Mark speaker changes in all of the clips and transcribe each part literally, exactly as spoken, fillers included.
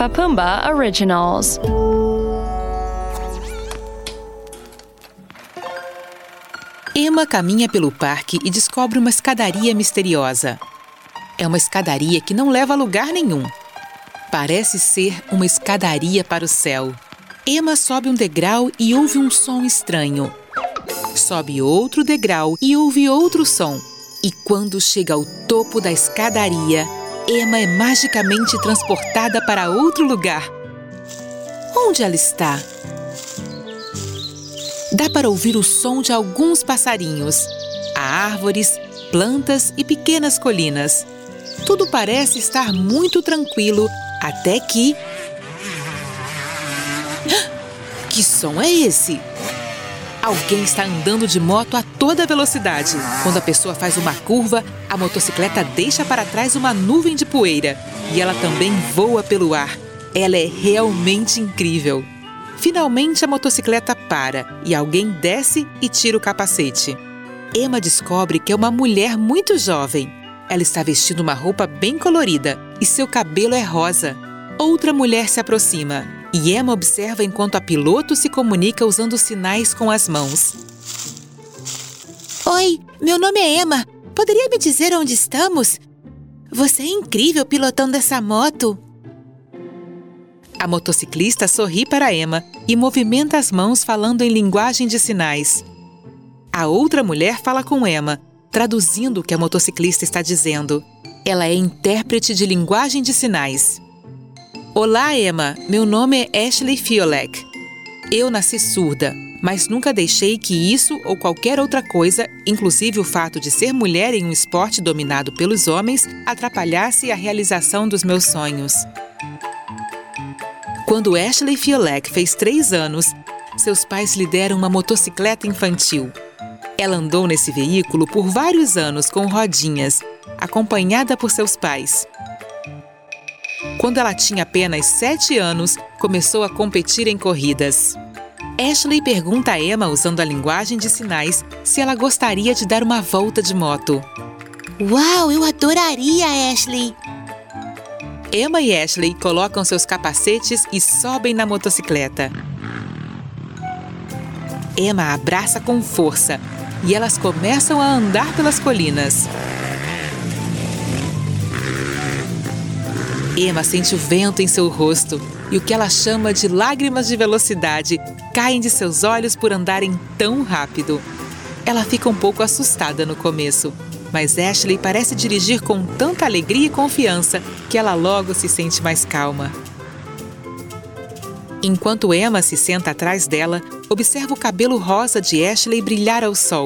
Speaker 1: Peppa Pumbaa Originals.
Speaker 2: Emma caminha pelo parque e descobre uma escadaria misteriosa. É uma escadaria que não leva a lugar nenhum. Parece ser uma escadaria para o céu. Emma sobe um degrau e ouve um som estranho. Sobe outro degrau e ouve outro som. E quando chega ao topo da escadaria, Emma é magicamente transportada para outro lugar. Onde ela está? Dá para ouvir o som de alguns passarinhos. Há árvores, plantas e pequenas colinas. Tudo parece estar muito tranquilo, até que... Que som é esse? Alguém está andando de moto a toda velocidade. Quando a pessoa faz uma curva, a motocicleta deixa para trás uma nuvem de poeira. E ela também voa pelo ar. Ela é realmente incrível. Finalmente a motocicleta para e alguém desce e tira o capacete. Emma descobre que é uma mulher muito jovem. Ela está vestindo uma roupa bem colorida e seu cabelo é rosa. Outra mulher se aproxima e Emma observa enquanto a piloto se comunica usando sinais com as mãos.
Speaker 3: Oi, meu nome é Emma. Poderia me dizer onde estamos? Você é incrível pilotando essa moto.
Speaker 2: A motociclista sorri para Emma e movimenta as mãos falando em linguagem de sinais. A outra mulher fala com Emma, traduzindo o que a motociclista está dizendo. Ela é intérprete de linguagem de sinais. Olá, Emma. Meu nome é Ashley Fiolek. Eu nasci surda, mas nunca deixei que isso ou qualquer outra coisa, inclusive o fato de ser mulher em um esporte dominado pelos homens, atrapalhasse a realização dos meus sonhos. Quando Ashley Fiolek fez três anos, seus pais lhe deram uma motocicleta infantil. Ela andou nesse veículo por vários anos com rodinhas, acompanhada por seus pais. Quando ela tinha apenas sete anos, começou a competir em corridas. Ashley pergunta a Emma, usando a linguagem de sinais, se ela gostaria de dar uma volta de moto.
Speaker 3: Uau, eu adoraria, Ashley!
Speaker 2: Emma e Ashley colocam seus capacetes e sobem na motocicleta. Emma abraça com força e elas começam a andar pelas colinas. Emma sente o vento em seu rosto e o que ela chama de lágrimas de velocidade caem de seus olhos por andarem tão rápido. Ela fica um pouco assustada no começo, mas Ashley parece dirigir com tanta alegria e confiança que ela logo se sente mais calma. Enquanto Emma se senta atrás dela, observa o cabelo rosa de Ashley brilhar ao sol.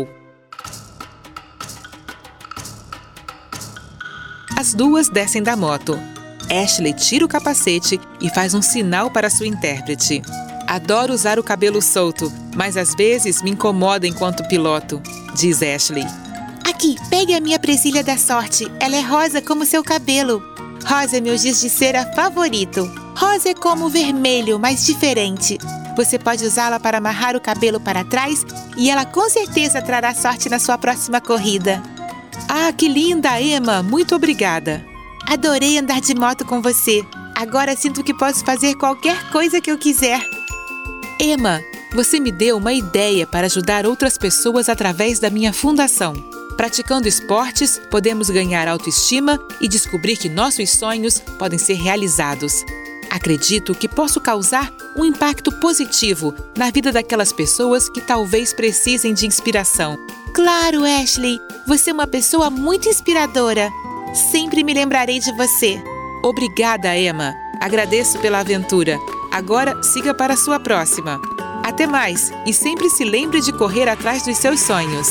Speaker 2: As duas descem da moto. Ashley tira o capacete e faz um sinal para sua intérprete. Adoro usar o cabelo solto, mas às vezes me incomoda enquanto piloto, diz Ashley.
Speaker 3: Aqui, pegue a minha presilha da sorte. Ela é rosa como seu cabelo. Rosa é meu giz de cera favorito. Rosa é como o vermelho, mas diferente. Você pode usá-la para amarrar o cabelo para trás e ela com certeza trará sorte na sua próxima corrida.
Speaker 2: Ah, que linda, Emma! Muito obrigada!
Speaker 3: Adorei andar de moto com você. Agora sinto que posso fazer qualquer coisa que eu quiser.
Speaker 2: Emma, você me deu uma ideia para ajudar outras pessoas através da minha fundação. Praticando esportes, podemos ganhar autoestima e descobrir que nossos sonhos podem ser realizados. Acredito que posso causar um impacto positivo na vida daquelas pessoas que talvez precisem de inspiração.
Speaker 3: Claro, Ashley! Você é uma pessoa muito inspiradora. Sempre me lembrarei de você.
Speaker 2: Obrigada, Emma. Agradeço pela aventura. Agora, siga para a sua próxima. Até mais e sempre se lembre de correr atrás dos seus sonhos.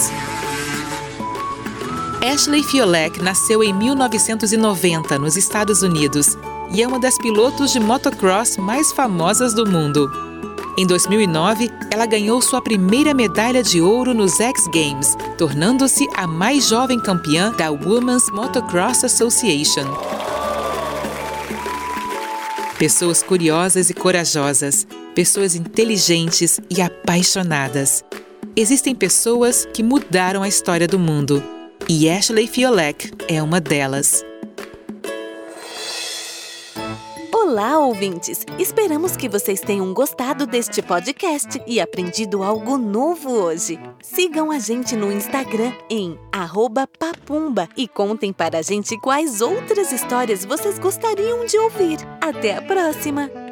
Speaker 2: Ashley Fiolek nasceu em mil novecentos e noventa, nos Estados Unidos, e é uma das pilotos de motocross mais famosas do mundo. Em dois mil e nove, ela ganhou sua primeira medalha de ouro nos X Games, tornando-se a mais jovem campeã da Women's Motocross Association. Pessoas curiosas e corajosas, pessoas inteligentes e apaixonadas. Existem pessoas que mudaram a história do mundo. E Ashley Fiolek é uma delas.
Speaker 4: Olá, ouvintes! Esperamos que vocês tenham gostado deste podcast e aprendido algo novo hoje. Sigam a gente no Instagram em arroba papumba e contem para a gente quais outras histórias vocês gostariam de ouvir. Até a próxima!